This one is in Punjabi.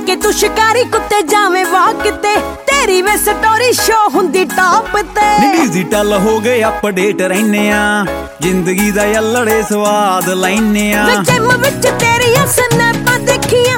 ਕੇ ਤੂੰ ਸ਼ਿਕਾਰੀ ਕੁੱਤੇ ਜਾਵੇਂ ਵਾਕ ਤੇ ਤੇਰੀ ਵੇ ਸਟੋਰੀ ਸ਼ੋ ਹੁੰਦੀ ਟਾਪ ਤੇ ਡਿਜੀਟਲ ਹੋ ਗਏ ਅਪਡੇਟ ਰਹਿੰਨੇ ਆ ਜ਼ਿੰਦਗੀ ਦਾ ਯੱਲੜੇ ਸਵਾਦ ਲੈਨੇ ਆ ਜਿਮ ਵਿੱਚ ਤੇਰੀਆਂ ਸਨੈਪਾਂ ਦੇਖੀਆਂ